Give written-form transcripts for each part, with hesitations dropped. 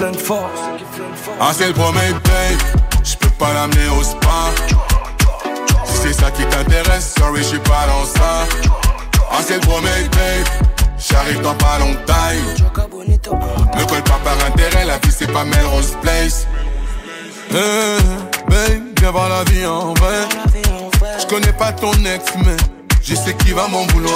flingue fort. Ah c'est le premier date, j'peux pas l'amener au spa. Si c'est ça qui t'intéresse, sorry j'suis pas dans ça. Ah c'est le premier date, j'arrive dans pas longtemps. Me colle pas par intérêt, la vie c'est pas Melrose Place. Babe, viens voir la vie en vrai. J'connais pas ton ex mais je sais qui va m'en vouloir.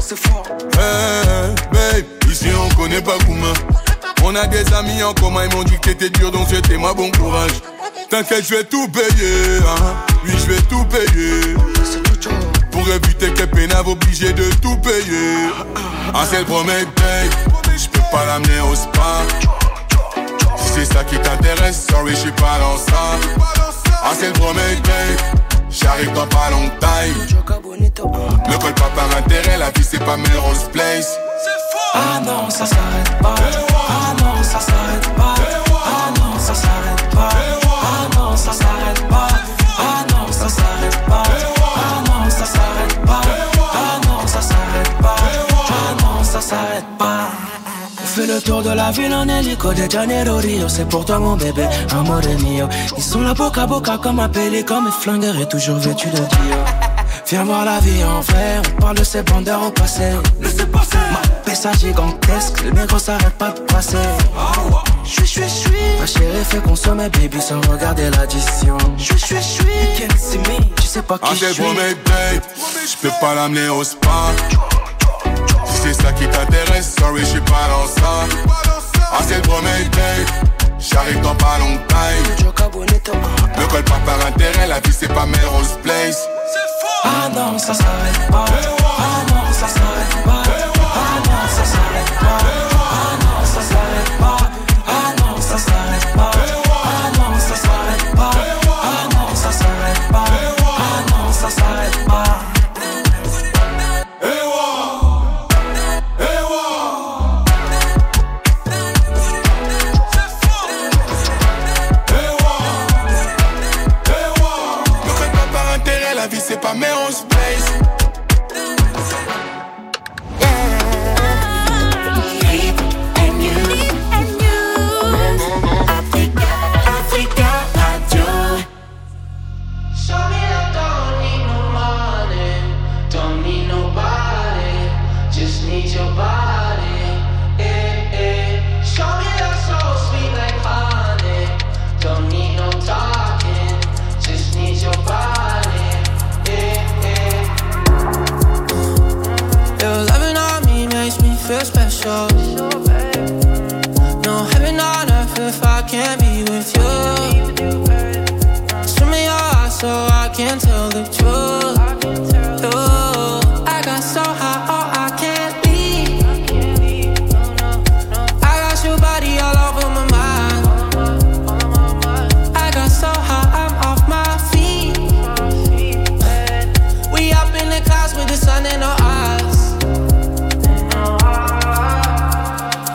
Babe, ici on connaît pas Kouma. On a des amis en commun, ils m'ont dit que t'étais dur, donc c'était moi bon courage. T'inquiète, je vais tout payer, hein. Oui, je vais tout payer. Pour éviter que Pénave obligé de tout payer. Ah, c'est le premier date, je peux pas l'amener au spa. Si c'est ça qui t'intéresse, sorry, je suis pas dans ça. Ah, c'est le premier date, j'arrive dans pas longtemps. Me colle pas par intérêt, la vie c'est pas Melrose Place. Ah non, ça s'arrête pas. Ah non, ça s'arrête pas. Ah non, ça s'arrête pas. Ah non, ça s'arrête pas. Ah non, ça s'arrête pas. Ah non, ça s'arrête pas. Ah non, ça s'arrête pas. Ah non, ça s'arrête pas. On fait le tour de la ville en hélico de Janeiro Rio. C'est pour toi mon bébé, amore mio. Ils sont là boca à boca comme un pélican. Mes flingueurs est toujours vêtu de Dio. Viens voir la vie en vrai, on parle de ces bandeurs au passé. Laissez passer. Ma pessa gigantesque, le négro s'arrête pas de passer. Chui. Ma chérie fait consommer baby sans regarder l'addition. Chui. You can't see me, tu sais pas qui je suis. Ah c'est le premier date, j'peux pas l'amener au spa. Si c'est ça qui t'intéresse, sorry j'suis pas dans ça. Ah c'est le premier date, j'arrive dans pas longtemps. Me colle pas par intérêt, la vie c'est pas Melrose Place. Ah non, ça s'arrête pas. Ah non, ça s'arrête pas. Ah non, ça s'arrête pas. Ah non, ça s'arrête pas. Ah non, ça s'arrête pas. Ah non, ça s'arrête pas. Ah non, ça s'arrête pas. Ah non, ça s'arrête pas. C'est pas Melrose Place. Africa Radio. Show me I don't need no money, don't need nobody, just need your body. Show me that so sweet like honey, don't need no talking, just need your body. Your loving on me makes me feel special. No heaven on earth if I can't be with you. Swim in your eyes so I can tell the truth. I got so high, oh I can't leave. I got your body all over my mind. I got so high, I'm off my feet. We up in the clouds with the sun in our eyes.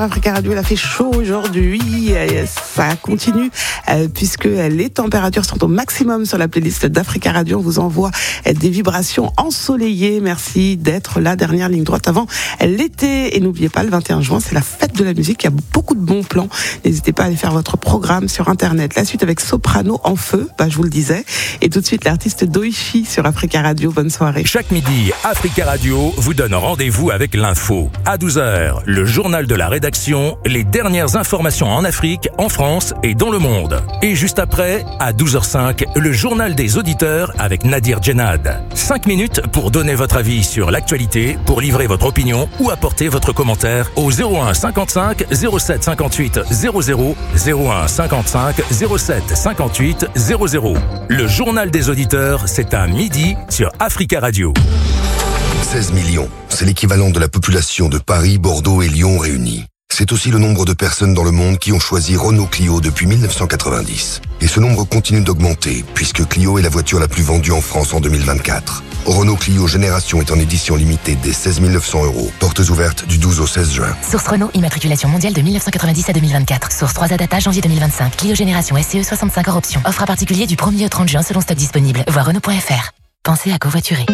Africa Radio. Il a fait chaud aujourd'hui. Ça continue puisque les températures sont au maximum sur la playlist d'Africa Radio. On vous envoie des vibrations ensoleillées. Merci d'être la dernière ligne droite avant l'été. Et n'oubliez pas, le 21 juin, c'est la fête de la musique. Il y a beaucoup de bons plans. N'hésitez pas à aller faire votre programme sur Internet. La suite avec Soprano en feu, je vous le disais. Et tout de suite, l'artiste Doichi sur Africa Radio. Bonne soirée. Chaque midi, Africa Radio vous donne rendez-vous avec l'info. À 12h, le journal de la rédaction, les dernières informations en Afrique, en France et dans le monde. Et juste après, à 12h05, le journal des auditeurs avec Nadir Djenad. 5 minutes pour donner votre avis sur l'actualité, pour livrer votre opinion ou apporter votre commentaire au 01 55 07 58 00 01 55 07 58 00. Le journal des auditeurs, c'est à midi sur Africa Radio. 16 millions, c'est l'équivalent de la population de Paris, Bordeaux et Lyon réunis. C'est aussi le nombre de personnes dans le monde qui ont choisi Renault Clio depuis 1990. Et ce nombre continue d'augmenter, puisque Clio est la voiture la plus vendue en France en 2024. Renault Clio Génération est en édition limitée des 16 900 €. Portes ouvertes du 12 au 16 juin. Source Renault, immatriculation mondiale de 1990 à 2024. Source 3 Adata, janvier 2025. Clio Génération SCE 65 hors option. Offre à particulier du 1er au 30 juin selon stock disponible. Voir Renault.fr. Pensez à covoiturer.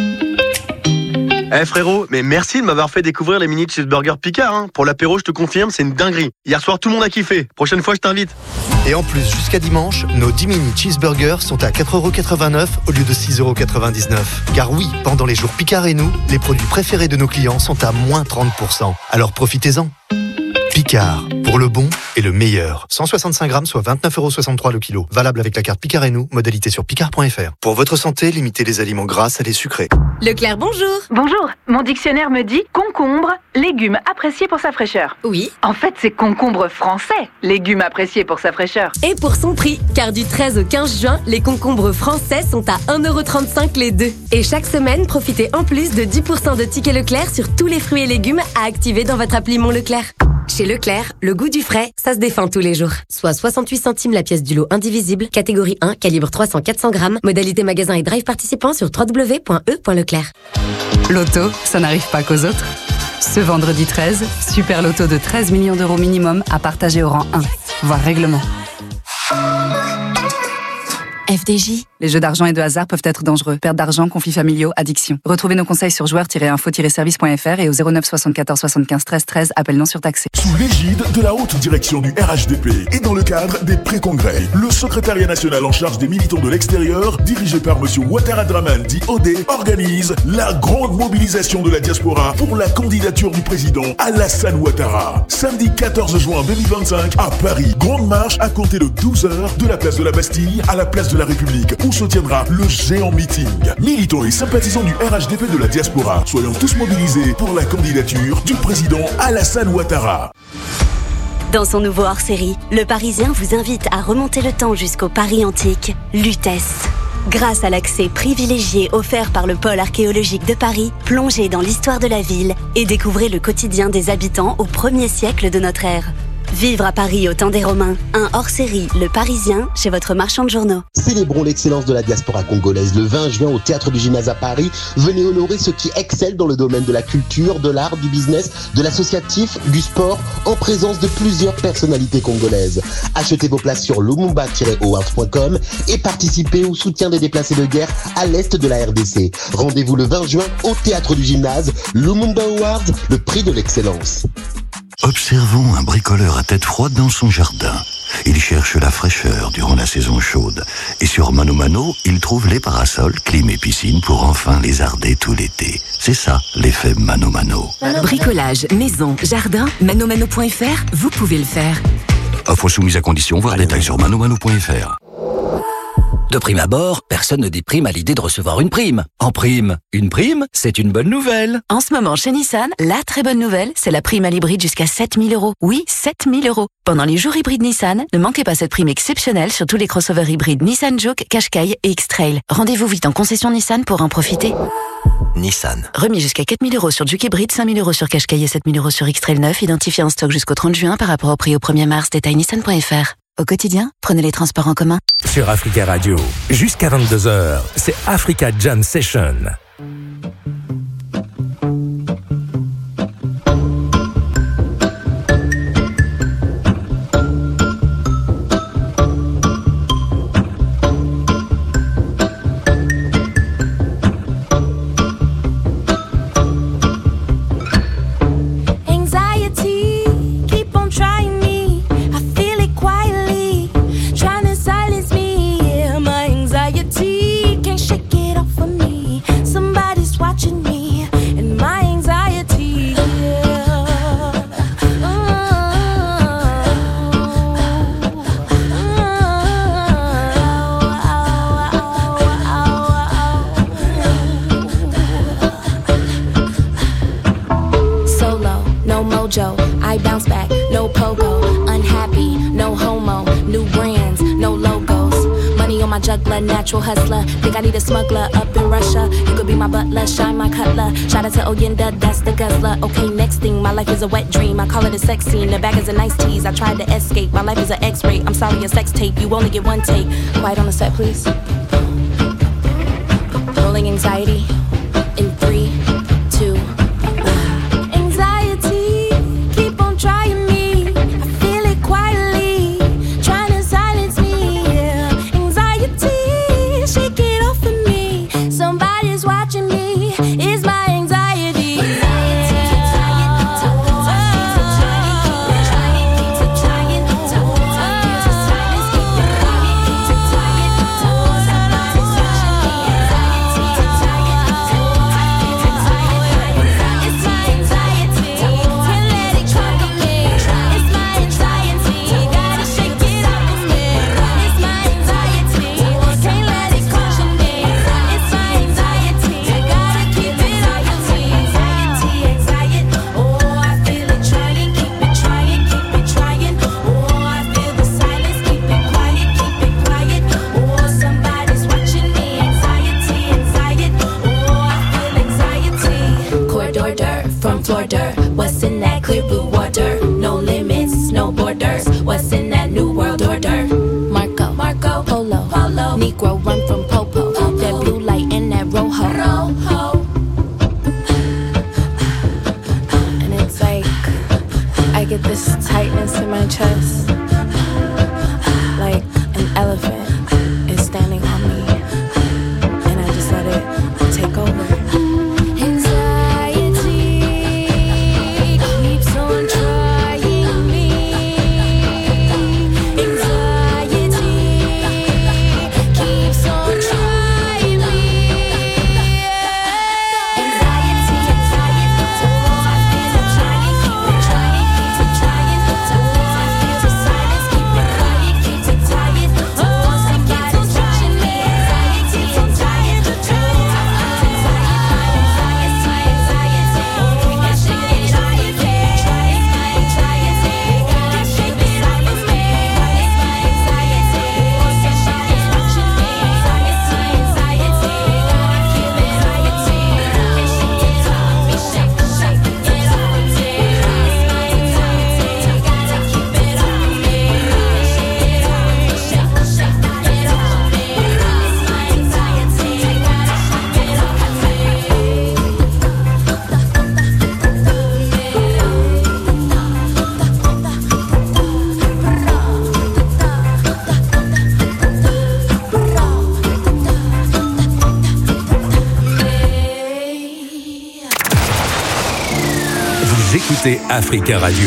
Frérot, mais merci de m'avoir fait découvrir les mini cheeseburgers Picard. Pour l'apéro, je te confirme, c'est une dinguerie. Hier soir, tout le monde a kiffé. Prochaine fois, je t'invite. Et en plus, jusqu'à dimanche, nos 10 mini cheeseburgers sont à 4,89 € au lieu de 6,99 €. Car oui, pendant les jours Picard et nous, les produits préférés de nos clients sont à moins 30%. Alors profitez-en. Picard, pour le bon et le meilleur. 165 grammes, soit 29,63 € le kilo. Valable avec la carte Picard et nous, modalité sur picard.fr. Pour votre santé, limitez les aliments gras, salés, sucrés. Leclerc, bonjour. Bonjour, mon dictionnaire me dit concombre, légume apprécié pour sa fraîcheur. Oui. En fait, c'est concombre français, légume apprécié pour sa fraîcheur. Et pour son prix, car du 13 au 15 juin, les concombres français sont à 1,35 € les deux. Et chaque semaine, profitez en plus de 10% de tickets Leclerc sur tous les fruits et légumes à activer dans votre appli Mon Leclerc. Chez Leclerc, le goût du frais, ça se défend tous les jours. Soit 68 centimes la pièce du lot indivisible, catégorie 1, calibre 300-400 grammes, modalité magasin et drive participant sur www.e.leclerc. Loto, ça n'arrive pas qu'aux autres. Ce vendredi 13, super loto de 13 millions d'euros minimum à partager au rang 1, voire règlement. FDJ. Les jeux d'argent et de hasard peuvent être dangereux. Perte d'argent, conflits familiaux, addiction. Retrouvez nos conseils sur joueurs-info-service.fr et au 09 74 75 13 13, appel non surtaxé. Sous l'égide de la haute direction du RHDP et dans le cadre des pré-congrès, le secrétariat national en charge des militants de l'extérieur, dirigé par M. Ouattara Draman dit Odé, organise la grande mobilisation de la diaspora pour la candidature du président Alassane Ouattara. Samedi 14 juin 2025 à Paris. Grande marche à compter de 12h de la place de la Bastille à la place de la République où se tiendra le géant meeting. Militants et sympathisants du RHDP de la diaspora, soyons tous mobilisés pour la candidature du président Alassane Ouattara. Dans son nouveau hors-série, Le Parisien vous invite à remonter le temps jusqu'au Paris antique, Lutèce. Grâce à l'accès privilégié offert par le pôle archéologique de Paris, plongez dans l'histoire de la ville et découvrez le quotidien des habitants au 1er siècle de notre ère. Vivre à Paris au temps des Romains, un hors-série Le Parisien chez votre marchand de journaux. Célébrons l'excellence de la diaspora congolaise le 20 juin au Théâtre du Gymnase à Paris. Venez honorer ceux qui excellent dans le domaine de la culture, de l'art, du business, de l'associatif, du sport, en présence de plusieurs personnalités congolaises. Achetez vos places sur lumumba-awards.com et participez au soutien des déplacés de guerre à l'est de la RDC. Rendez-vous le 20 juin au Théâtre du Gymnase, Lumumba Awards, le prix de l'excellence. Observons un bricoleur à tête froide dans son jardin. Il cherche la fraîcheur durant la saison chaude. Et sur Mano Mano, il trouve les parasols, clim et piscine pour enfin lézarder tout l'été. C'est ça, l'effet Mano Mano. Bricolage, maison, jardin, manomano.fr, vous pouvez le faire. Offre soumise à condition, voir détails sur manomano.fr. De prime abord, personne ne déprime à l'idée de recevoir une prime. En prime, une prime, c'est une bonne nouvelle. En ce moment, chez Nissan, la très bonne nouvelle, c'est la prime à l'hybride jusqu'à 7 000 €. Oui, 7 000 €. Pendant les jours hybrides Nissan, ne manquez pas cette prime exceptionnelle sur tous les crossovers hybrides Nissan Juke, Qashqai et X-Trail. Rendez-vous vite en concession Nissan pour en profiter. Nissan. Remis jusqu'à 4 000 € sur Juke hybride, 5 000 € sur Qashqai et 7 000 € sur X-Trail 9, identifié en stock jusqu'au 30 juin par rapport au prix au 1er mars, détail nissan.fr. Au quotidien, prenez les transports en commun. Sur Africa Radio, jusqu'à 22h, c'est Africa Jam Session. no pogo. Unhappy, no homo. New brands, no logos. Money on my juggler, natural hustler. Think I need a smuggler up in Russia. You could be my butler, shine my cutler. Shout out to Oyenda, that's the guzzler. Okay, next thing, my life is a wet dream. I call it a sex scene, the bag is a nice tease. I tried to escape, my life is an X-ray. I'm sorry, a sex tape, you only get one take. Quiet on the set, please. Rolling anxiety in 3, 2, 1. Anxiety, keep on trying me. I feel it quietly, trying to silence me. Yeah. Anxiety, shake it off of me. Somebody's watching me. It's my anxiety. From Florida, what's in that clear blue water? No limits, no borders. What's in that new world order? Marco, Polo, Negro run from Popo. That blue light in that rojo. And it's like I get this tightness in my chest, like an elephant is standing on me, and I just let it take over. Écoutez Africa Radio.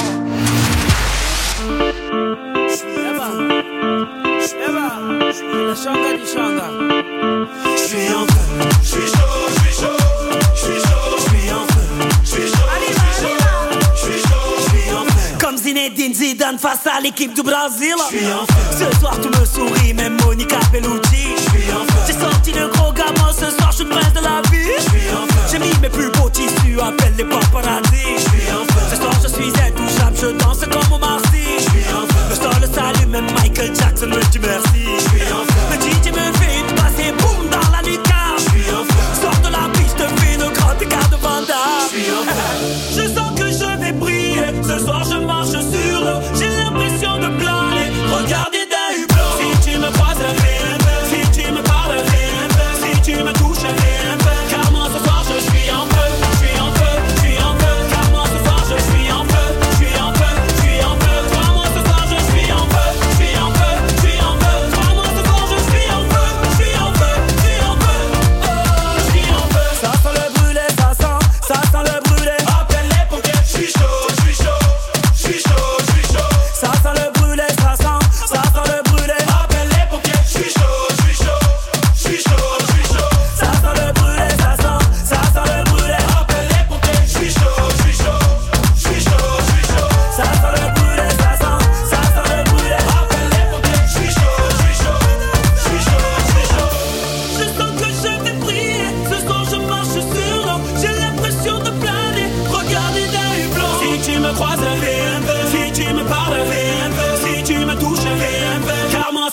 Comme Zinedine Zidane face à l'équipe du Brésil. Ce soir tu me souris, même Monica Bellucci. J'ai sorti le gros gamin, ce soir je suis le prince de la vie. J'ai mis mes plus beaux tissus, appelle les paparazzi. Ce soir je suis intouchable, je danse comme Omar Sy. Le sol salue, même Michael Jackson me dit merci. Le DJ me fait une passe et boum dans la lucarne. Sors de la piste, fais le grand écart de Van Damme. Je sens que je vais briller, ce soir je marche sur l'eau. J'ai l'impression de planer, regardez d'un hublot. Si tu me croises, rien, si tu me parles, rien, si tu me touches, rien. Car moi ce soir je suis en feu, je suis en feu, je suis en feu. Car moi ce soir je suis en feu, je suis en feu, je suis en feu.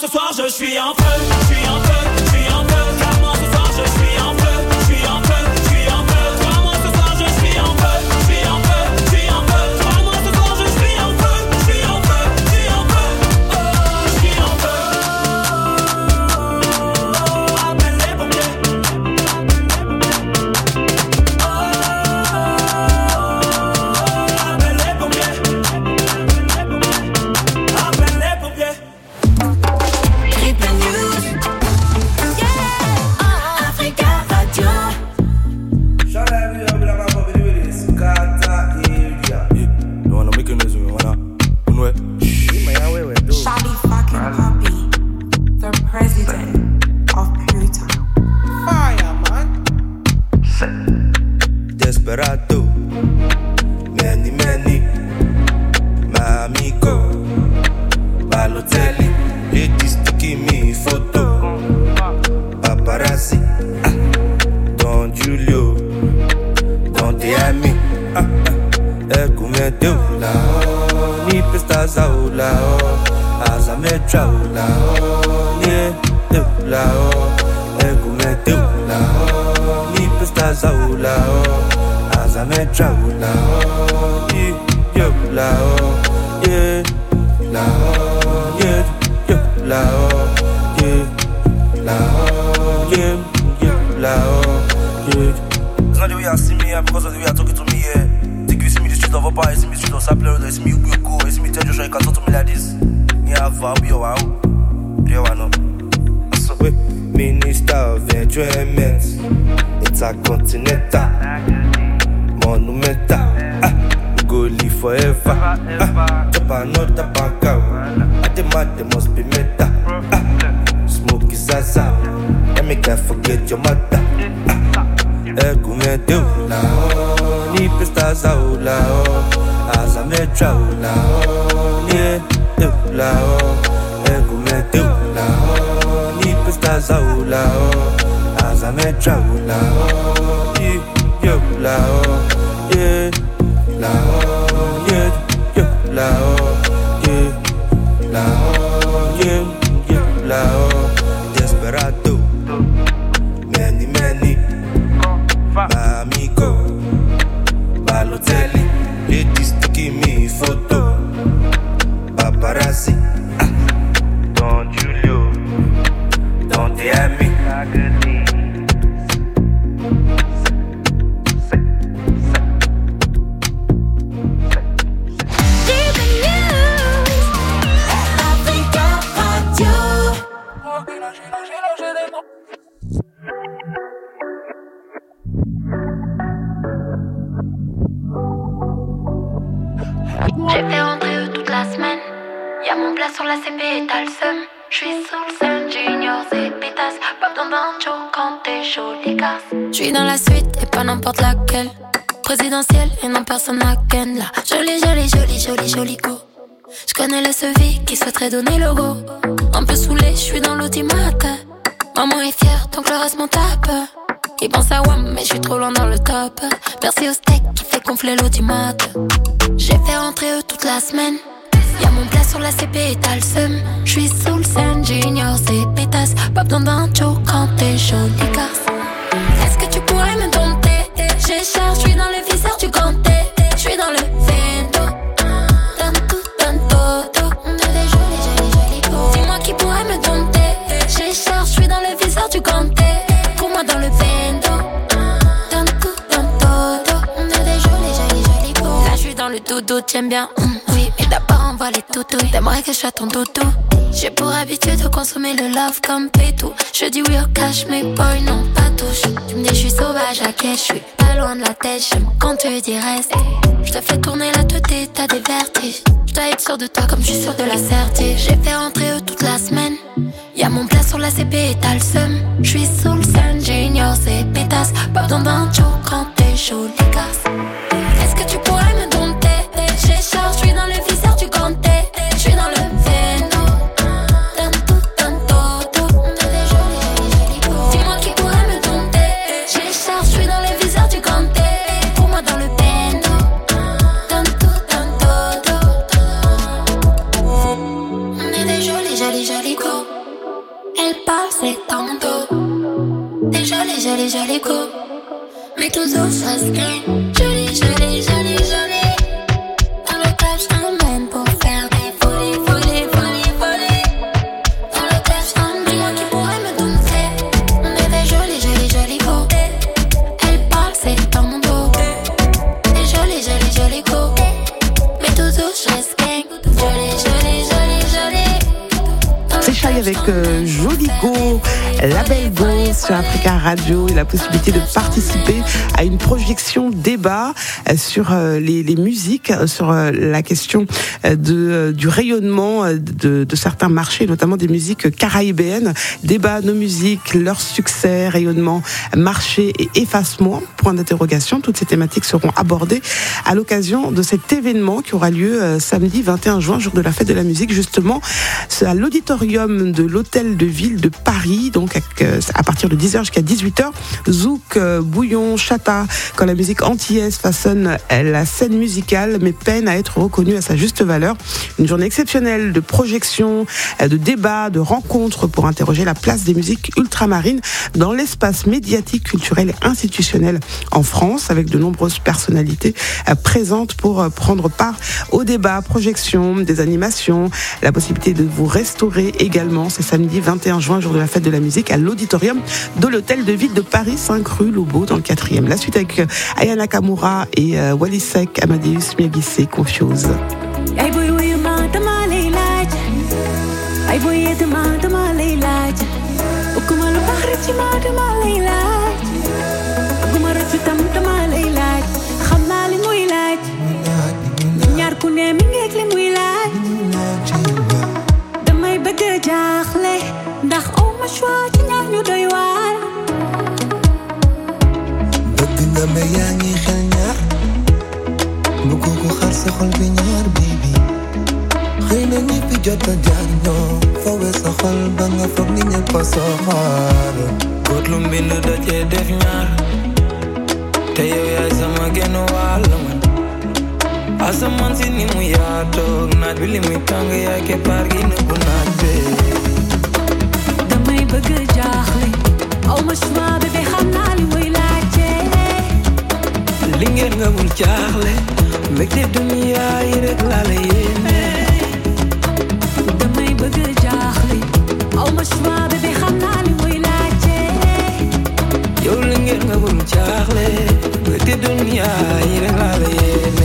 ce soir je suis en feu, je suis en feu, je suis en feu. Clairement ce soir je suis en feu, je suis en feu, je suis en feu. Crois-moi ce soir je suis en feu, je suis en feu, je suis en feu. Crois-moi ce soir je suis en feu, je suis en feu, je suis en feu. Oh, je suis en feu. Appelle les pompiers. Appelle les pompiers. Appelle les pompiers. Triple News. Yeah. Africa Radio. Charlie fucking Puppy, the president of Pluto. Fire, man. Desperado. Many, my amigo. Balotelli. Ladies to give me photo. Paparazzi. Don Julio. Don Diami. Argumento la. Ni pestas aula. As I met la. Ni la. Argumento la. Ni pestas aula. As I met la. Ni la. Yeah. La. Yeah. La. Yeah. La. Yeah. La. Yeah. It's not the way I see me, because of the way I talk to me, yeah. Think you see me the street of a bar, you see me the street of Sapler, you see me you go, you see me tell you you can talk to me like this. Yeah, I'll be your wow. You know. So, Minister of Enjoyment, Intercontinental, Monumental, go live forever. Chop another bank out. At the mat, they must be meta. Smoke is zaza. Let me can't forget your mother. Argumento la. Ni pestas aula. As I met la. Yeah, la. Argumento la. Ni pestas aula. As I met la. Yeah, la. Yeah, la. Yeah, la. Yeah, la. Yeah, la. Desperado. Many, my amigo. Balotelli. Ladies to give me photo. Paparazzi. Don Julio. Don Diami. J'ai fait rentrer eux toute la semaine. Y'a mon plat sur la CP et t'as le seum. J'suis sous le sun, junior, c'est pétasse. Pop dans banjo quand t'es chaud, les gars. J'suis dans la suite et pas n'importe laquelle. Présidentielle et non personne n'a ken là. Joli go. J'connais le sevi qui souhaiterait donner le go. Un peu saoulé, j'suis dans l'automate. Maman est fière donc le reste m'en tape. Il pense à WAM mais j'suis trop loin dans le top. Merci au steak qui fait gonfler l'automate. J'ai fait rentrer eux toute la semaine. Y'a mon plat sur la CP et t'as le seum. J'suis sous le scène, junior, c'est pétasse. Pop dans d'un show quand t'es chaud, les garces. Est-ce que tu pourrais me dompter? J'ai cher, j'suis dans le viseur du ganté. J'suis dans le vento. D'un todo. On a des jolis go. Dis-moi qui pourrait me dompter. J'ai cher, j'suis dans le viseur du ganté. Pour moi dans le vento. D'un todo. On a des jolis go. Là j'suis dans le dodo, t'aimes bien. Oui, mais d'abord on voit les toutouilles. T'aimerais que je sois ton doudou. J'ai pour habitude de consommer le love comme pétou. Je dis oui au cash, mais boy non pas touche. Tu me dis je suis sauvage, à quai, je suis pas loin de la tête. J'aime quand tu dis reste. Je te fais tourner la tête et t'as des vertiges. Je dois être sûr de toi comme je suis sûr de la certitude. J'ai fait rentrer eux toute la semaine. Y'a mon plat sur la CP et t'as le seum. J'suis sous le sun, junior, c'est pétasse. Pop dans d'un show quand t'es chaud, les gars. Est-ce que tu pourrais me dompter? J'ai chaud, j'suis dans le viseur du ganté. J'suis dans le veno. D'un todo. On a des jolis go. Dis-moi qui pourrait me dompter. J'ai chaud, j'suis dans le viseur du ganté. Pour moi dans le veno. D'un todo. On est des jolis go. jolie, jolie go. Mais tout ça se gagne. Jolie, jolie, jolie, jolie. Dans le club, je t'emmène pour faire des folies, folies, folies, folies. Dans le club, je t'emmène. Dis-moi qui pourrait me dompter. On est des jolies, jolies, jolies go. Elle parle, c'est dans mon dos. Des jolies, jolies, jolies go. Mais tout ça se gagne. Jolie, jolie, jolie, jolie. C'est Shai avec Joli Go, la belle Go sur Africa Radio et la possibilité de participer à une projection débat sur les musiques, sur la question du rayonnement de certains marchés, notamment des musiques caraïbéennes. Débat, nos musiques, leur succès, rayonnement, marché et effacement, point d'interrogation. Toutes ces thématiques seront abordées à l'occasion de cet événement qui aura lieu samedi 21 juin, jour de la fête de la musique, justement, à l'auditorium de l'Hôtel de Ville de Paris, donc à partir de 10h jusqu'à 18h. Zouk, bouillon, chata, quand la musique antillaise façonne la scène musicale, mais peine à être reconnue à sa juste valeur. Une journée exceptionnelle de projections, de débats, de rencontres pour interroger la place des musiques ultramarines dans l'espace médiatique, culturel et institutionnel en France, avec de nombreuses personnalités présentes pour prendre part au débat, projections, des animations, la possibilité de vous restaurer également. C'est samedi 21 juin, jour de la fête de la musique, à l'auditorium de l'Hôtel de Ville de Paris, 5 rue Lobo, dans le 4e. La suite avec Aya Nakamura et Wally Seck, Amadeus Miagissé, Confuse. bëgg jaaxle ndax aw ma choix ci ñaar ñu doy waar bëgg nga ma yaa ngi xel ñaar bëgg ko xar sa xol bi ñaar baby xëy na ñëpp jot a jaar ñoo fawee sa xol ba nga foog ni ñëpp a soxaar góor lu mbind da cee def ñaar te yow yaay sama genn wàll man asamaan si ni mu yaatoog naaj bi li muy tàng yaay keppaar gi nëbbu naaj bi damay bëgg jaaxle aw ma choix bébé xam naa li muy laajte li ngeen nga bul jaaxle mbégte dunya yi rek laa la yéene damay bëgg jaaxle aw ma choix bébé xam naa li muy laajte yow li ngeen nga bul jaaxle mbégte dunya yi rek laa la yéene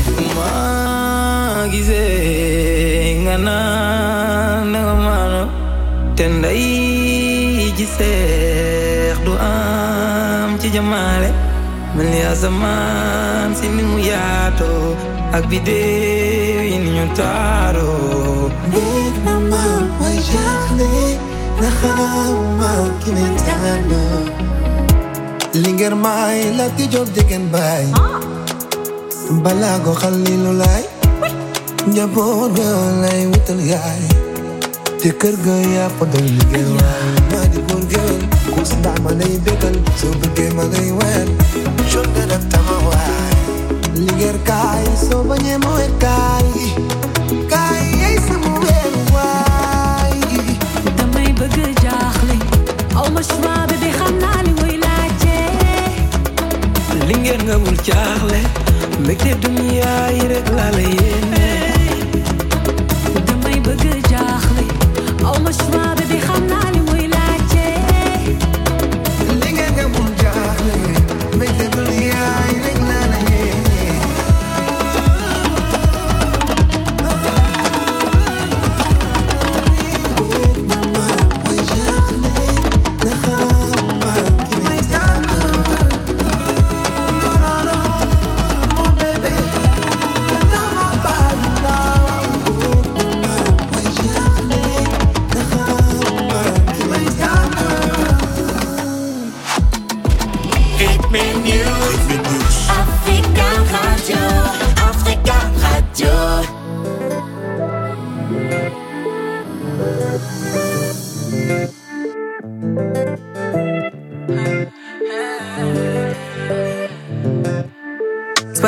gisee nga naan nga maano te nday ji seex du am ci jamaale mel ni asamaan si ni mu yaatoo ak biddew yi ni ñu taaroo nekk na ma way jaaxle na xawma ki ne tànn li ngeen may la ti job jegen baay balaago xalilu laay njaboot ga lay wutal yaay te kër ga yaa fa doy liggéey waay maa di góor géwél ku si ndax ma lay bégal soo bëggee ma lay weer jot na def tama waay liggéey kaay soo bañee ma weer kaay kaay yey sama weer waay damay bëgg jaaxle aw ma choix bébé xam naa li muy laajte li ngeen nga bul jaaxle mbégte dunya yi rek laa la yéene damay bëgg jaaxle aw ma choix bébé xam naa li muy laajte li ngeen nga bul jaaxle mbégte dunya yi rek laa la yéene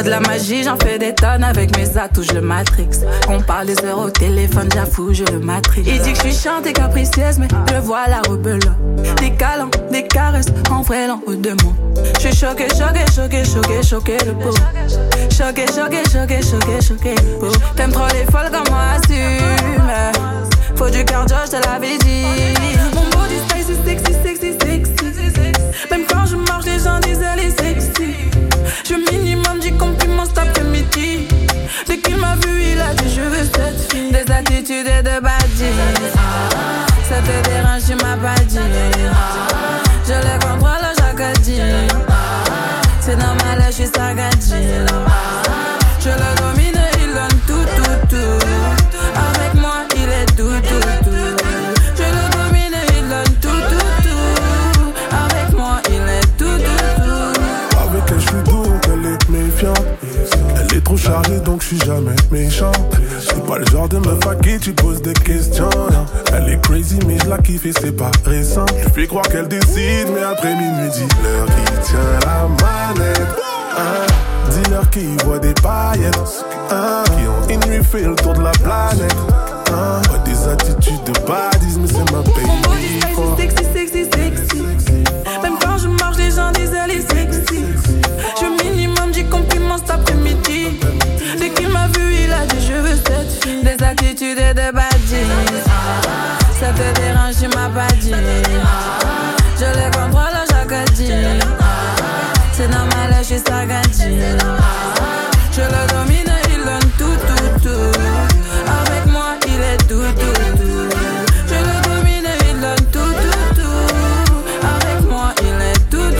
de la magie, j'en fais des tonnes avec mes atouts, je le matrix. On parle des heures au téléphone, j'avoue, je le matrix. Il dit que je suis chiante et capricieuse, mais je vois la rebelle. Des câlins, des caresses, en vrai l'en haut de moi. Je suis choquée, choquée le pot. Choquée le pot. T'aimes trop les folles comme moi, assume. Faut du cardio, je te l'avais dit. Mon body style c'est sexy. Même quand je marche, les gens disent elle est sexy. Je minimum 10 compliments cet après-midi. Dès qu'il m'a vu, il a dit je veux cette fille. Des attitudes et de baddies. Ça te dérange, tu m'as pas dit. Je les contrôle chaque dit. C'est normal, je suis sagadie. Je le domine, il donne tout. Avec moi, il est tout. Je le domine, il donne tout. Avec moi, il est tout. Avec elle, je suis doux, donc elle est méfiante. Elle est trop chargée, donc je suis jamais méchante. C'est pas le genre de meuf à qui tu poses des questions. Elle est crazy, mais je la kiffe et c'est pas récent. Je fais croire qu'elle décide, mais après minuit, dis-leur qui tient la manette. Dis-leur qui voit des paillettes. Qui ont une nuit fait le tour de la planète. Pas des attitudes de baddies, mais c'est ma baby. C'est sexy. Même quand je marche, les gens disent elle est sexy. Je minimum 10 compliments cet après-midi. Dès qu'il m'a vu, il a dit je veux cette fille. Des attitudes et de baddies. Ça te dérange, tu m'as pas dit. Je les contrôle chaque dit. C'est normal, je suis sagadie. Je le domine, il donne tout. Avec moi, il est tout. Je le domine, il donne tout. Avec moi, il est tout.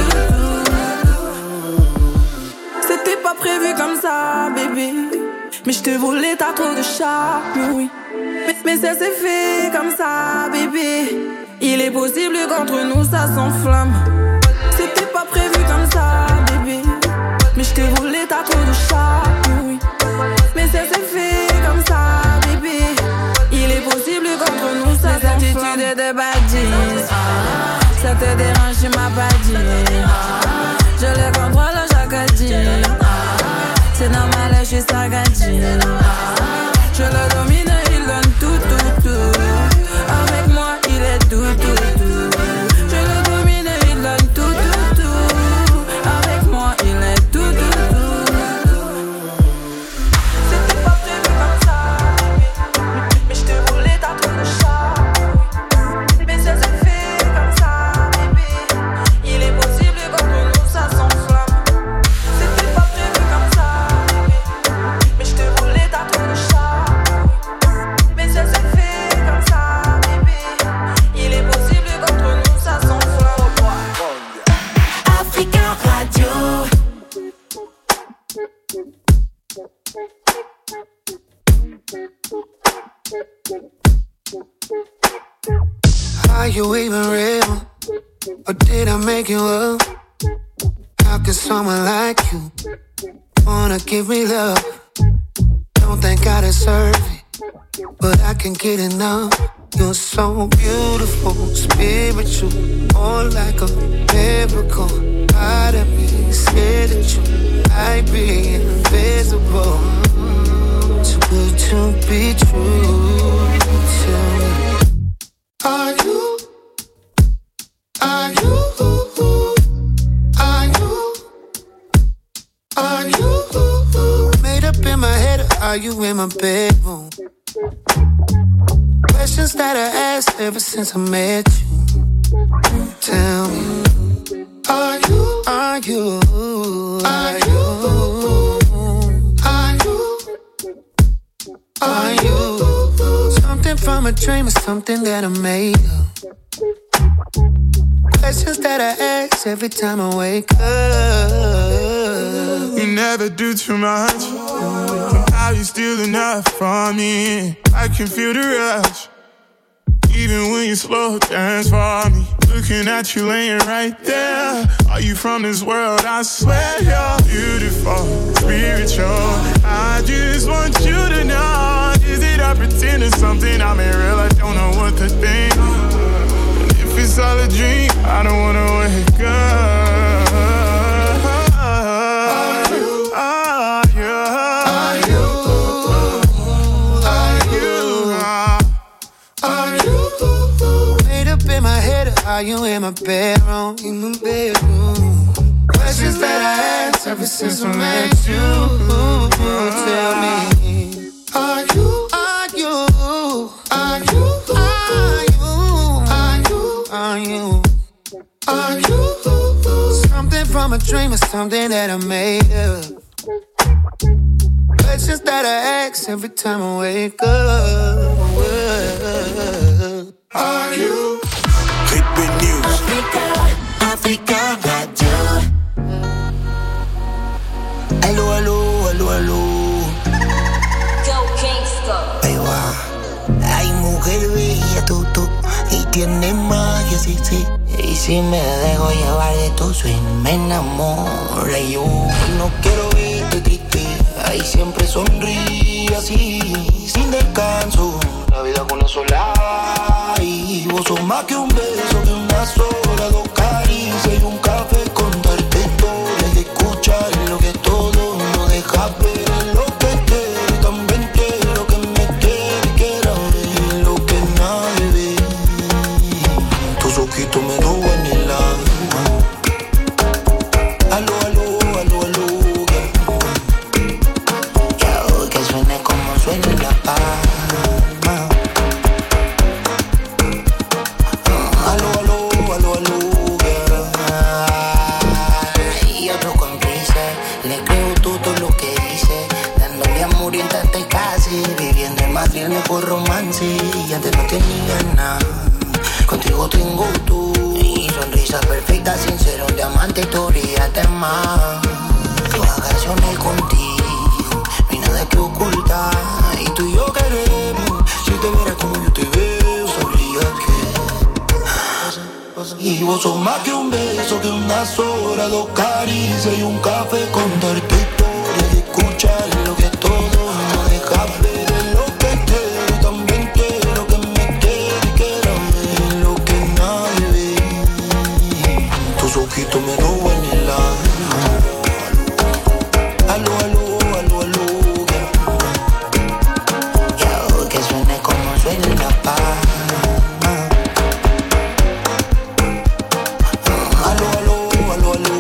C'était pas prévu comme ça, bébé. Mais je te voulais, t'as trop de charme, oui. Mais ça s'est fait comme ça, bébé. Il est possible qu'entre nous ça s'enflamme. C'était pas prévu comme ça, bébé. Mais je te voulais, t'as trop de charme, oui. Mais ça s'est fait comme ça, bébé. Il est possible qu'entre nous ça s'enflamme. Des attitudes de baddies. Ça te dérange, tu m'as pas dit. Je les contrôle chaque dit. C'est normal, je suis sagadie. Je le domine, il donne tout. Avec moi, il est tout. Je le domine, il donne tout. Avec moi, il est tout. C'était pas prévu comme ça, mais je te voulais, t'as trop de charme. Mais ça s'est fait comme ça, bébé. Il est possible qu'entre nous ça s'enflamme. C'était pas prévu comme ça, bébé. Mais je te voulais, t'as trop de charme. Mais ça s'est fait comme ça, bébé. Il est possible qu'entre nous ça s'enflamme. Africa Radio. Are you even real? Or did I make you up? How can someone like you wanna give me love? Don't think I deserve it, but I can't get enough. You're so beautiful, spiritual, more like a miracle. Part of me said that you might be invisible. Too good to be true. Tell me, are you made up in my head, or are you in my bedroom? Questions that I asked ever since I met you. Tell me, are you something from a dream or something that I made up? Questions that I ask every time I wake up. You never do too much. Somehow you steal enough from me. I can feel the rush, even when you slow dance for me. Looking at you laying right there. Are you from this world? I swear you're beautiful, spiritual. I just want you to know. Is it I pretend or something? I'm in real, I don't know what to think. And if it's all a dream, I don't wanna wake up. Are you in my bedroom? In my bedroom. Questions that I asked ever since I met you. Tell me, are you? Something from a dream or something that I made up? Questions that I ask every time I wake up. Are you? Ripping News. Africa Radio. Allo, allo, allo, allo. Go Gangsta. Ahí va. Hay mujer bella, tú, y tiene magia, sí, sí. Y si me dejo llevar de tu swing, me enamora. Yo no quiero verte triste. Ahí siempre sonríe así, sin descanso. La vida con una sola. Y vos sos más que un beso, que una sola, dos caricias y un café. Contarte historias y escuchar lo que todo no deja ver. Lo que quiero, también quiero que me quiera, quiera ver lo que nadie ve. Tus ojitos me roban el alma. Aló, aló, aló, aló. Quiero que suene como suena la palma. Aló, aló, aló, aló. Y otro cómplice, le creo todo lo que dice. Dándole amor intacto y casi. Viviendo en Madrid el mejor romance. Y antes no tenía nada. Contigo tengo tú. Y sonrisa perfecta, sincero, un diamante, historia de más. Vacaciones contigo, no hay nada que ocultar. Y tú y yo queremos, si te vieras como yo te veo, sabrías que. Y vos sos más que un beso, que unas horas, dos caricias y un café. Contarte historias y escuchar lo que todo no deja ver. Lo que quiero, también quiero que me quede, quiero ver lo que nadie ve. Tus ojitos me roban el alma. Aló, aló, aló, aló. Quiero que suene como suena la palma. Aló, aló, aló, aló.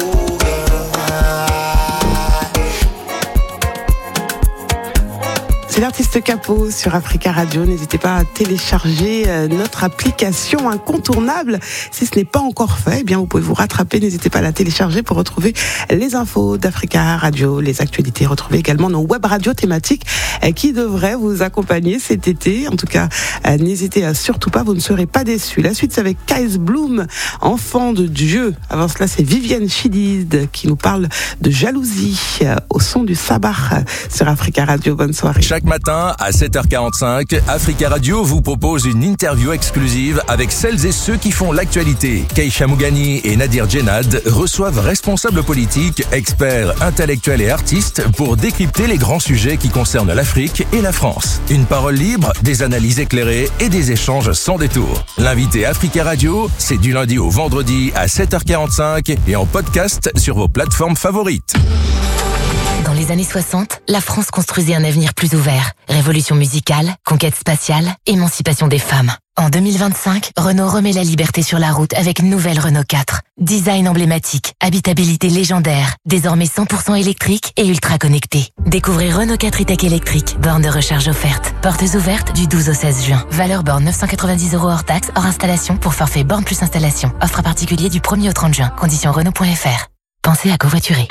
C'est l'artiste Capo sur Africa Radio. N'hésitez pas à télécharger notre application incontournable. Si ce n'est pas encore fait, eh bien vous pouvez vous rattraper. N'hésitez pas à la télécharger pour retrouver les infos d'Africa Radio, les actualités. Retrouvez également nos web radios thématiques qui devraient vous accompagner cet été. En tout cas, n'hésitez surtout pas, vous ne serez pas déçus. La suite, c'est avec Kais Bloom, Enfant de Dieu. Avant cela, c'est Viviane Chidid qui nous parle de jalousie au son du sabbat sur Africa Radio. Bonne soirée. Chaque matin à 7h45, Africa Radio vous propose une interview exclusive avec celles et ceux qui font l'actualité. Keïcha Mougani et Nadir Djenad reçoivent responsables politiques, experts, intellectuels et artistes pour décrypter les grands sujets qui concernent l'Afrique et la France. Une parole libre, des analyses éclairées et des échanges sans détour. L'invité Africa Radio, c'est du lundi au vendredi à 7h45 et en podcast sur vos plateformes favorites. Dans les années 60, la France construisait un avenir plus ouvert. Révolution musicale, conquête spatiale, émancipation des femmes. En 2025, Renault remet la liberté sur la route avec nouvelle Renault 4. Design emblématique, habitabilité légendaire, désormais 100% électrique et ultra connecté. Découvrez Renault 4 e-Tech électrique, borne de recharge offerte. Portes ouvertes du 12 au 16 juin. Valeur borne 990 € hors taxe, hors installation pour forfait borne plus installation. Offre à particulier du 1er au 30 juin. Conditions Renault.fr. Pensez à covoiturer.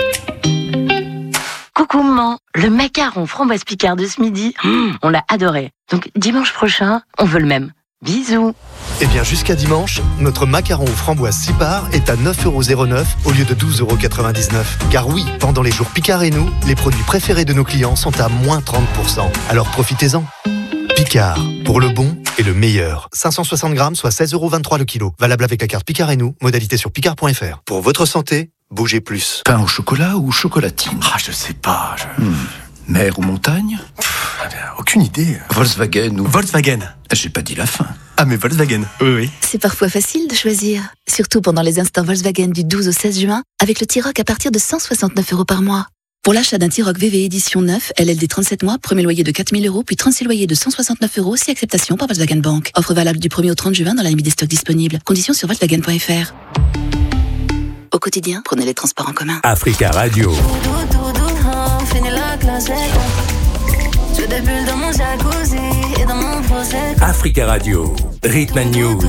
Coucou maman, le macaron framboise Picard de ce midi, on l'a adoré. Donc dimanche prochain, on veut le même. Bisous. Eh bien jusqu'à dimanche, notre macaron aux framboises 6 parts est à 9,09€ au lieu de 12,99€. Car oui, pendant les jours Picard et nous, les produits préférés de nos clients sont à moins 30%. Alors profitez-en. Picard, pour le bon et le meilleur. 560 grammes, soit 16,23€ le kilo. Valable avec la carte Picard et nous, modalité sur picard.fr. Pour votre santé, bougez plus. Pain au chocolat ou chocolatine? Ah, je sais pas. Mer ou montagne? Aucune idée. Volkswagen ou... Volkswagen. J'ai pas dit la fin. Ah, mais Volkswagen. Oui. C'est parfois facile de choisir. Surtout pendant les instants Volkswagen du 12 au 16 juin, avec le T-Roc à partir de 169€ par mois. Pour l'achat d'un T-Roc VV édition 9, LLD 37 mois, premier loyer de 4 000 €, puis 36 loyers de 169 €, si acceptation par Volkswagen Bank. Offre valable du 1er au 30 juin dans la limite des stocks disponibles. Conditions sur Volkswagen.fr. Au quotidien, prenez les transports en commun. Africa Radio. Africa Radio. Rhythm and News.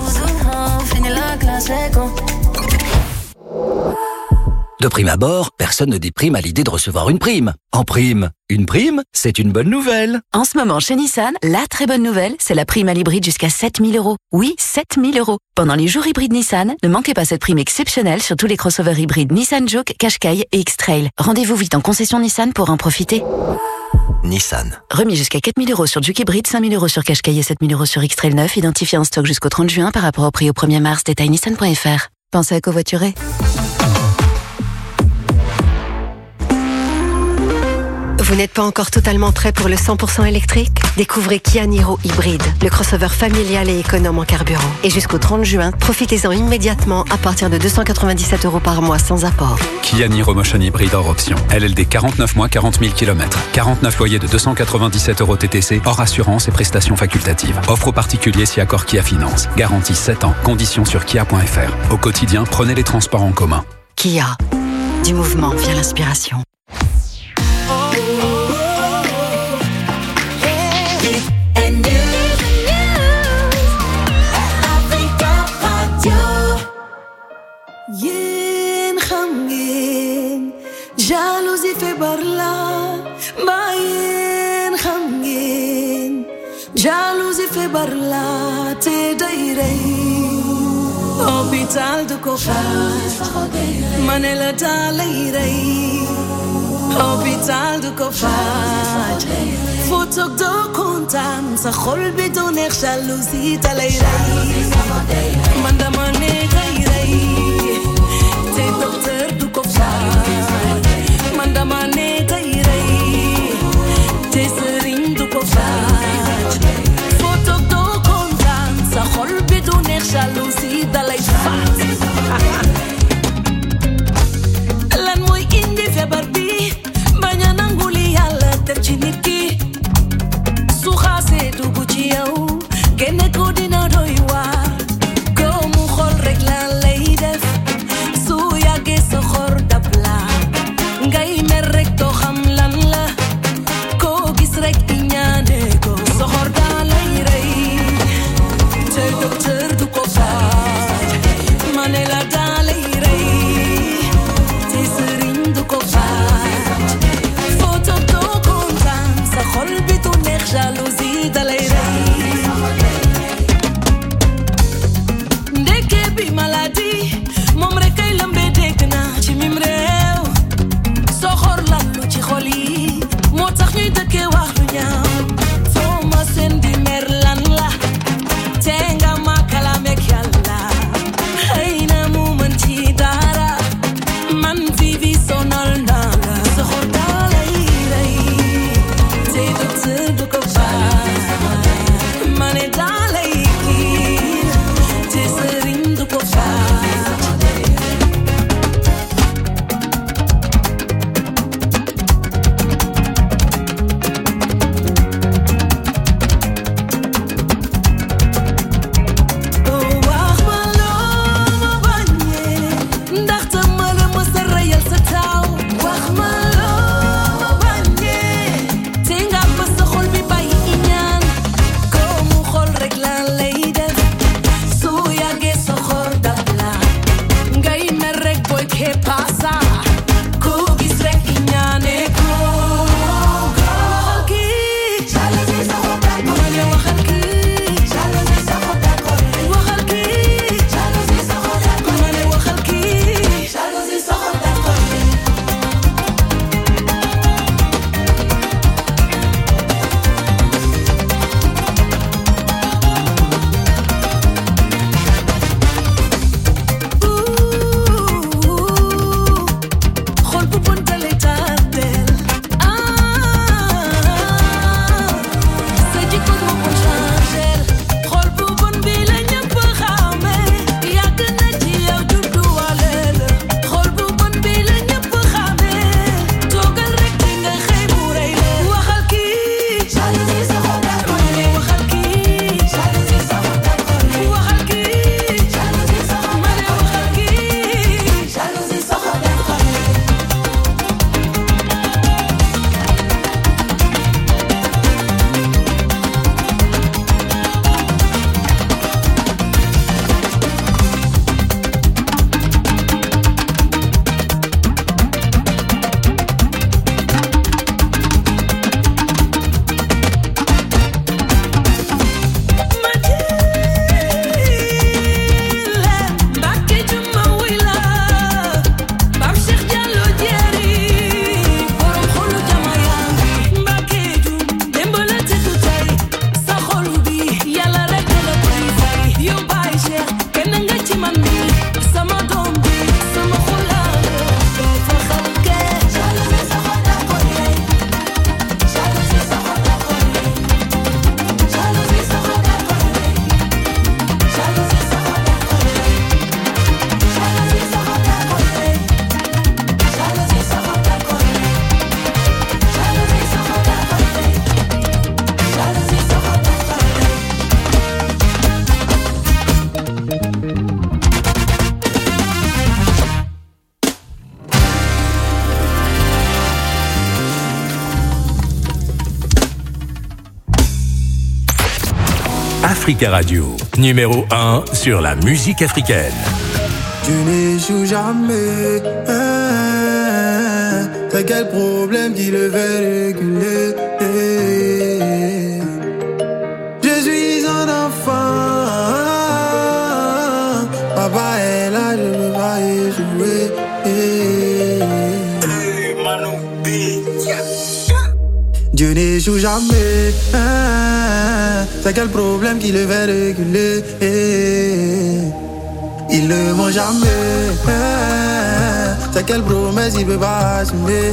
De prime abord, personne ne déprime à l'idée de recevoir une prime. En prime, une prime, c'est une bonne nouvelle. En ce moment, chez Nissan, la très bonne nouvelle, c'est la prime à l'hybride jusqu'à 7 000 €. Oui, 7 000 €. Pendant les jours hybrides Nissan, ne manquez pas cette prime exceptionnelle sur tous les crossovers hybrides Nissan Juke, Qashqai et X-Trail. Rendez-vous vite en concession Nissan pour en profiter. Nissan. Remis jusqu'à 4 000 € sur Juke hybride, 5 000 € sur Qashqai et 7 000 € sur X-Trail 9, identifié en stock jusqu'au 30 juin par rapport au prix au 1er mars. Détail nissan.fr. Pensez à covoiturer. Vous n'êtes pas encore totalement prêt pour le 100% électrique? Découvrez Kia Niro Hybride, le crossover familial et économe en carburant. Et jusqu'au 30 juin, profitez-en immédiatement à partir de 297 € par mois sans apport. Kia Niro Motion Hybride hors option. LLD 49 mois, 40 000 km. 49 loyers de 297 € TTC, hors assurance et prestations facultatives. Offre aux particuliers si accord Kia Finance. Garantie 7 ans. Conditions sur kia.fr. Au quotidien, prenez les transports en commun. Kia. Du mouvement vient l'inspiration. Yen khamgen jalousie fait barla ba yen khamgen jalousie fait barla te dairei hôpital de Kofach manela talairei hôpital de Kofach photo de kontam sa khol bidon jalousie talairei mandamane docteur du Kofach mandamane tairei te serin du Kofach photo do kontan sa khol bidon jalousie dalay fat lan moy indi febar bi baña nanguli yalla ter ci nit ki su xasse du bu ci yow gene ko dina doy waar ko mu xol rek la lay def su yàggee sa xol Africa Radio, numéro 1 sur la musique africaine. Tu n'échoues jamais. T'as quel problème qui le fait réguler? Je suis un enfant. Papa est là, je veux pas échouer. Dieu n'échoue jamais. C'est quel problème qui le fait reculer? Il ne ment jamais. C'est quelle promesse il peut pas assumer?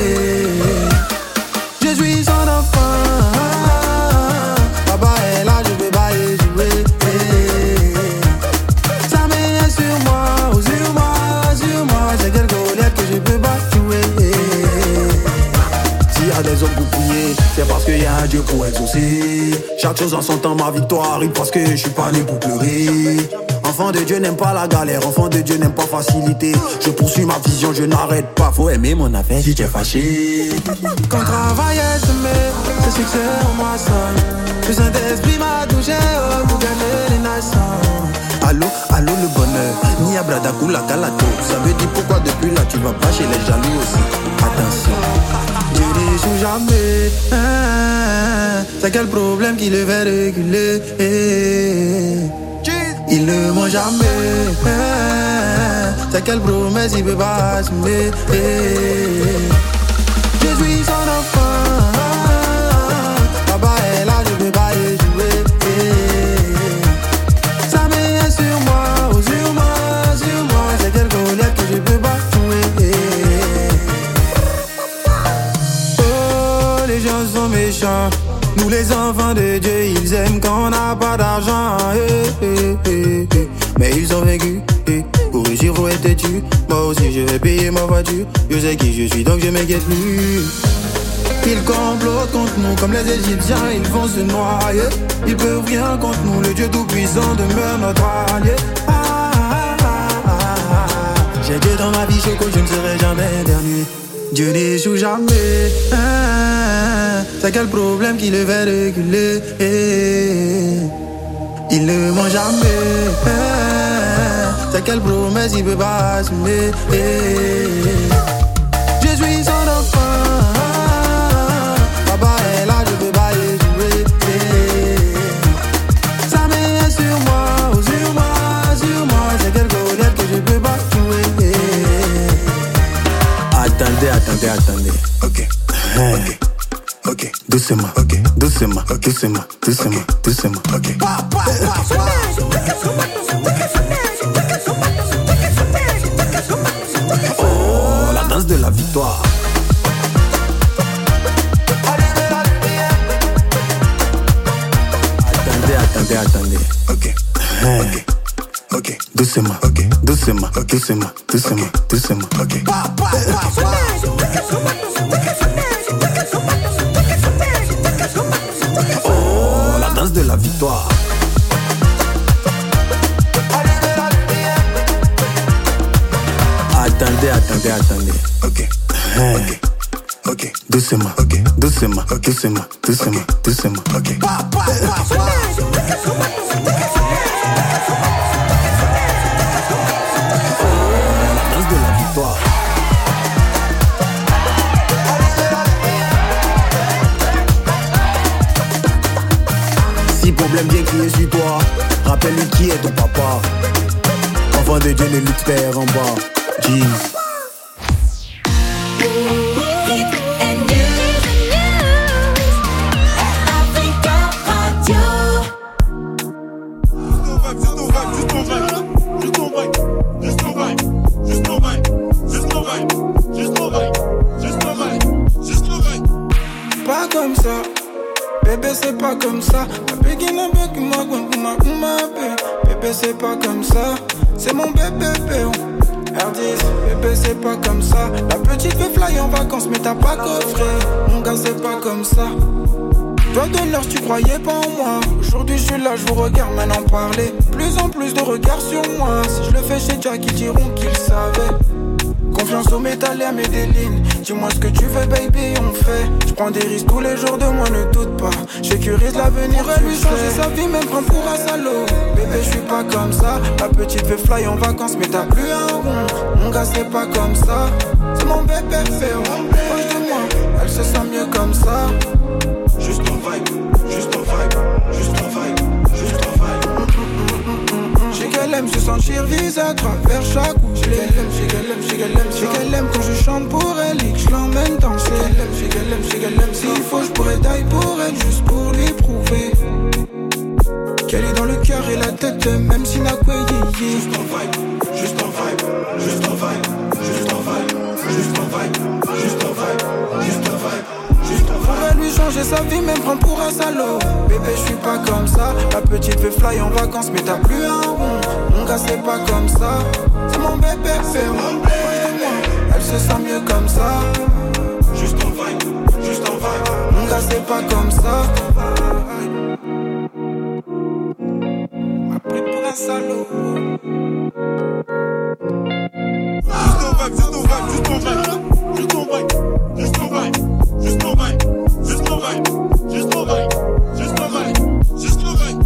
Je suis son enfant. Papa est là, je peux pas échouer. Sa main est sur moi, oh, sur moi, sur moi. C'est quelle colère que je peux pas jouer. S'il y a des hommes pour prier, c'est parce qu'il y a un Dieu pour exaucer. Chaque chose en son temps, ma victoire arrive parce que je suis pas né pour pleurer. Enfant de Dieu n'aime pas la galère, enfant de Dieu n'aime pas facilité. Je poursuis ma vision, je n'arrête pas. Faut aimer mon affaire si tu es fâché. Quand travail est semé, c'est succès en moi seul. Le Saint-Esprit m'a touché pour gagner les nations. Allô, allô le bonheur, ni à Bradakou la Galato. Ça veut dire pourquoi depuis là tu vas pas chez les jaloux aussi. Attention, Dieu n'échoue jamais. C'est quel problème qui le fait reculer? Il ne ment jamais. C'est quelle promesse il peut pas assumer? Je suis son enfant. Papa est là, je peux pas échouer. Sa main est sur moi, oh, sur moi, sur moi. C'est quelle colère que je peux pas jouer. Oh, les gens sont méchants. Nous les enfants de Dieu, ils aiment quand on n'a pas d'argent. Mais ils ont vaincu. Pour réussir, faut être têtu. Moi aussi, je vais payer ma voiture. Je sais qui je suis, donc je m'inquiète plus. Ils complotent contre nous, comme les Égyptiens, ils vont se noyer. Ils peuvent rien contre nous, le Dieu tout-puissant demeure notre allié. J'ai Dieu dans ma vie, choco, je ne serai jamais dernier. Dieu n'échoue jamais. C'est quel problème qui le fait reculer? Il ne ment jamais. C'est quelle promesse il peut pas assumer? Je suis son enfant. Papa est là, je peux pas échouer. Sa main est sur moi, oh, sur moi, sur moi. C'est quelle colère que je peux pas jouer. Attendez, attendez, attendez. Ok, ok. Ok, doucement, ok, doucement, doucement, doucement, doucement, ok. Oh, la danse de la victoire. Attendez, attendez, attendez. Ok, ok, ok, doucement, ok, doucement, doucement, doucement, doucement, ok. Oh, la danse de la victoire. Attendez, attendez, attendez. Ok, ok, ok, doucement, ok, doucement, doucement, doucement, doucement, ok. La danse de la victoire. Si problème vient crier sur toi, rappelle-lui qui est ton papa. Enfant de Dieu ne lutte père en bas. Jeez. Pas comme ça, bébé c'est pas comme ça. Bébé c'est pas comme ça, c'est mon bébé. R10, bébé c'est pas comme ça. La petite veut fly en vacances mais t'as pas coffré. Mon gars c'est pas comme ça. Toi de l'heure tu croyais pas en moi. Aujourd'hui je suis là, je vous regarde maintenant parler. Plus en plus de regards sur moi. Si je le fais chez Jack ils diront qu'ils savaient. Confiance au métal et à Medellin. Dis-moi ce que tu veux baby, on fait. Je prends des risques tous les jours de moi, ne doute pas. J'sécurise l'avenir, elle lui changer sa vie, même prendre pour un salaud. Bébé je suis pas comme ça. La petite veut fly en vacances mais t'as plus un rond. Mon gars c'est pas comme ça. C'est mon bébé féro. Proche de moi, elle se sent mieux comme ça. Juste en vibe, juste en vibe, juste en vibe, juste en vibe. J'ai qu'elle aime se sentir visée à travers chaque coup. J'ai qu'elle aime quand je chante pour elle et que je l'emmène danser. J'ai qu'elle aime, s'il faut je pourrais die pour elle juste pour lui prouver qu'elle est dans le cœur et la tête, même si n'a quoi yé. Juste en vibe, juste en vibe, juste en vibe, juste en vibe, juste en vibe, juste en vibe, juste en vibe. On va lui changer sa vie, même prendre pour un salaud. Bébé, je suis pas comme ça. La petite veut fly en vacances, mais t'as plus un rond. Mon gars, c'est pas comme ça. C'est mon bébé, c'est mon proche de moi. Elle se sent mieux comme ça. Juste en vibe, juste en vibe. Mon gars, c'est pas comme ça. M'a pris pour un salaud. Juste en vibe, juste en vibe, juste en vibe. Juste en vibe, juste en vibe. Juste en vibe, juste en vibe, juste en vibe, juste en vibe, juste en vibe.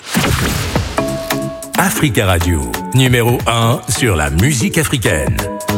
Africa Radio, numéro 1 sur la musique africaine.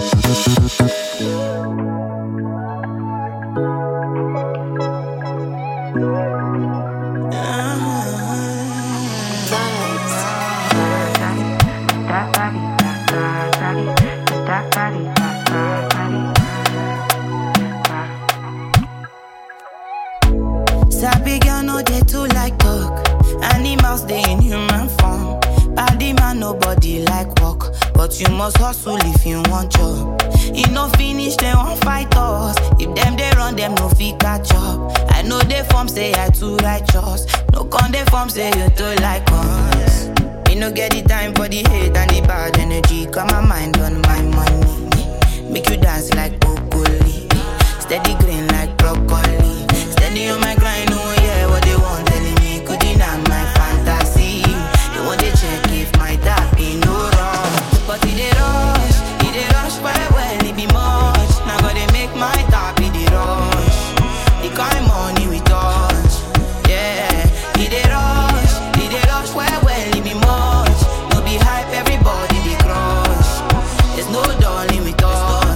Sabi girl no dey too like talk. Animals dey in human form. Body man nobody like work, but you must hustle if you want job. You no finish they won't fight us. If them they run them no fit catch up. I know they form say I too righteous. No con they form say you too like us. Me no get the time for the hate and the bad energy. Got my mind on my money. Make you dance like broccoli. Steady green like broccoli. Steady on my grind, oh yeah, what they want telling me could deny my fantasy. They want to check if my tap be no wrong. But it dey rush well, it be much. Now gotta make my tap be the rush. The kind money we touch, yeah. It dey rush well, it be much. No be hype, everybody be crush. There's no darling with us.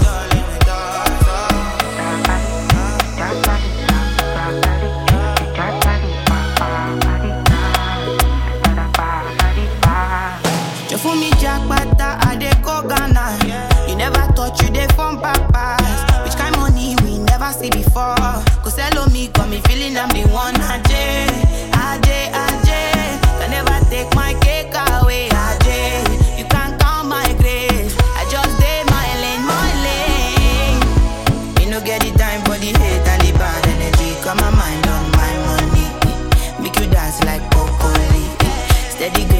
For me jackpata, I dey go Ghana. You never thought you dey from papas. Which kind money we never see before. Cause hello me, got me feeling I'm the one. Ajay. Can never take my cake away. Ajay, you can't count my grace. I just dey my lane. You no get the time for the hate and the bad energy. Got my mind on my money. Make you dance like broccoli. Steady.